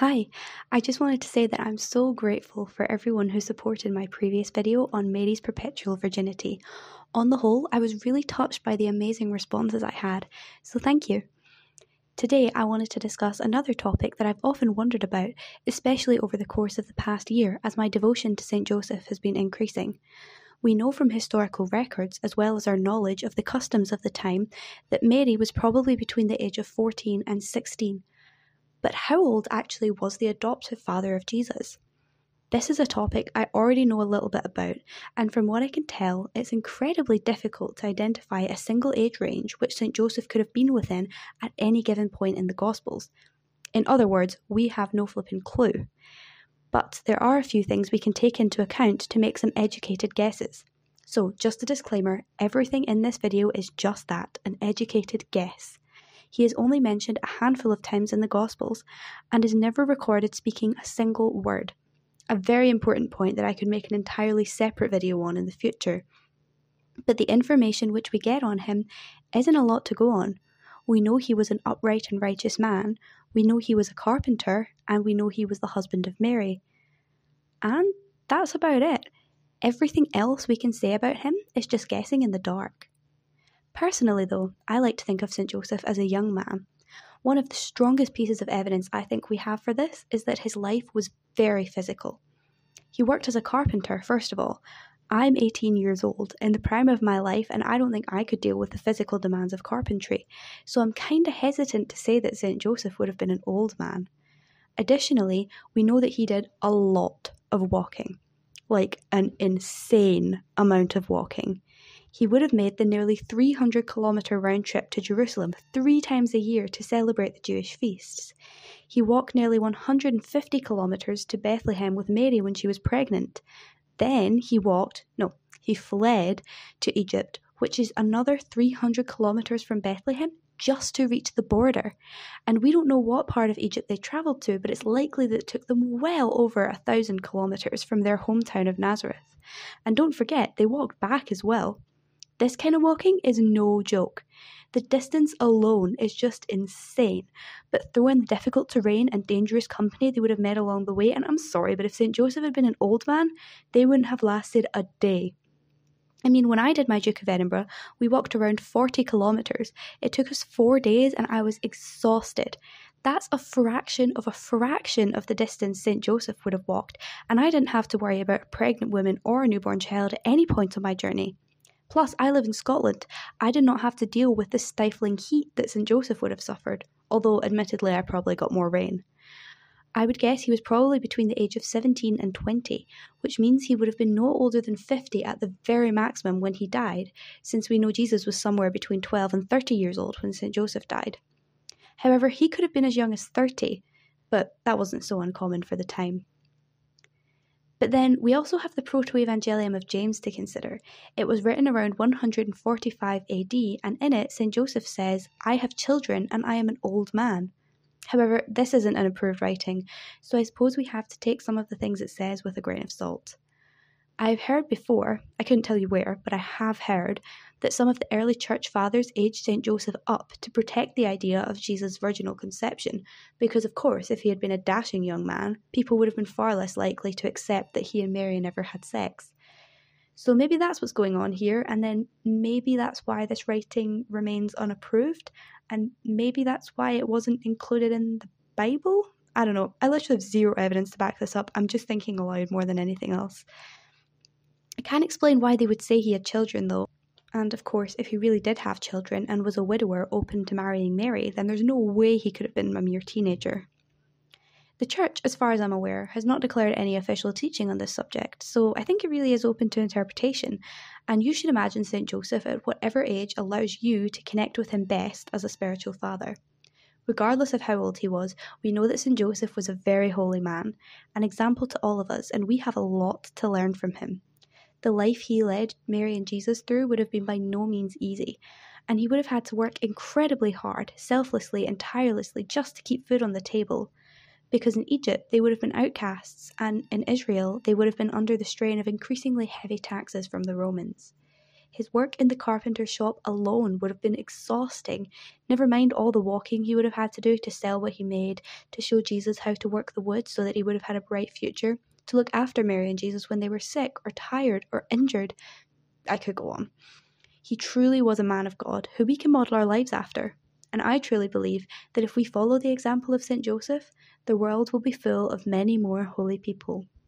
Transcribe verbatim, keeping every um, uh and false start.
Hi, I just wanted to say that I'm so grateful for everyone who supported my previous video on Mary's perpetual virginity. On the whole, I was really touched by the amazing responses I had, so thank you. Today, I wanted to discuss another topic that I've often wondered about, especially over the course of the past year as my devotion to Saint Joseph has been increasing. We know from historical records, as well as our knowledge of the customs of the time, that Mary was probably between the age of fourteen and sixteen. But how old actually was the adoptive father of Jesus? This is a topic I already know a little bit about, and from what I can tell, it's incredibly difficult to identify a single age range which Saint Joseph could have been within at any given point in the Gospels. In other words, we have no flipping clue. But there are a few things we can take into account to make some educated guesses. So, just a disclaimer, everything in this video is just that, an educated guess. He is only mentioned a handful of times in the Gospels and is never recorded speaking a single word. A very important point that I could make an entirely separate video on in the future. But the information which we get on him isn't a lot to go on. We know he was an upright and righteous man, we know he was a carpenter, and we know he was the husband of Mary. And that's about it. Everything else we can say about him is just guessing in the dark. Personally though, I like to think of Saint Joseph as a young man. One of the strongest pieces of evidence I think we have for this is that his life was very physical. He worked as a carpenter, first of all. I'm eighteen years old, in the prime of my life, and I don't think I could deal with the physical demands of carpentry, so I'm kinda hesitant to say that Saint Joseph would have been an old man. Additionally, we know that he did a lot of walking, like an insane amount of walking. He would have made the nearly three hundred kilometre round trip to Jerusalem three times a year to celebrate the Jewish feasts. He walked nearly one hundred fifty kilometres to Bethlehem with Mary when she was pregnant. Then he walked, no, he fled to Egypt, which is another three hundred kilometres from Bethlehem, just to reach the border. And we don't know what part of Egypt they travelled to, but it's likely that it took them well over a thousand kilometres from their hometown of Nazareth. And don't forget, they walked back as well. This kind of walking is no joke. The distance alone is just insane, but throw in the difficult terrain and dangerous company they would have met along the way, and I'm sorry, but if Saint Joseph had been an old man, they wouldn't have lasted a day. I mean, when I did my Duke of Edinburgh, we walked around forty kilometres. It took us four days and I was exhausted. That's a fraction of a fraction of the distance Saint Joseph would have walked, and I didn't have to worry about a pregnant woman or a newborn child at any point on my journey. Plus, I live in Scotland. I did not have to deal with the stifling heat that Saint Joseph would have suffered, although admittedly I probably got more rain. I would guess he was probably between the age of seventeen and twenty, which means he would have been no older than fifty at the very maximum when he died, since we know Jesus was somewhere between twelve and thirty years old when Saint Joseph died. However, he could have been as young as thirty, but that wasn't so uncommon for the time. But then we also have the Proto-Evangelium of James to consider. It was written around one hundred forty-five A D, and in it Saint Joseph says, "I have children and I am an old man." However, this isn't an approved writing, so I suppose we have to take some of the things it says with a grain of salt. I've heard before, I couldn't tell you where, but I have heard that some of the early church fathers aged Saint Joseph up to protect the idea of Jesus' virginal conception, because of course if he had been a dashing young man, people would have been far less likely to accept that he and Mary never had sex. So maybe that's what's going on here, and then maybe that's why this writing remains unapproved, and maybe that's why it wasn't included in the Bible? I don't know, I literally have zero evidence to back this up, I'm just thinking aloud more than anything else. I can't explain why they would say he had children though, and of course if he really did have children and was a widower open to marrying Mary, then there's no way he could have been a mere teenager. The Church, as far as I'm aware, has not declared any official teaching on this subject, so I think it really is open to interpretation, and you should imagine Saint Joseph at whatever age allows you to connect with him best as a spiritual father. Regardless of how old he was, we know that Saint Joseph was a very holy man, an example to all of us, and we have a lot to learn from him. The life he led Mary and Jesus through would have been by no means easy, and he would have had to work incredibly hard, selflessly and tirelessly just to keep food on the table. Because in Egypt they would have been outcasts, and in Israel they would have been under the strain of increasingly heavy taxes from the Romans. His work in the carpenter's shop alone would have been exhausting, never mind all the walking he would have had to do to sell what he made, to show Jesus how to work the wood so that he would have had a bright future, to look after Mary and Jesus when they were sick or tired or injured. I could go on. He truly was a man of God who we can model our lives after. And I truly believe that if we follow the example of Saint Joseph, the world will be full of many more holy people.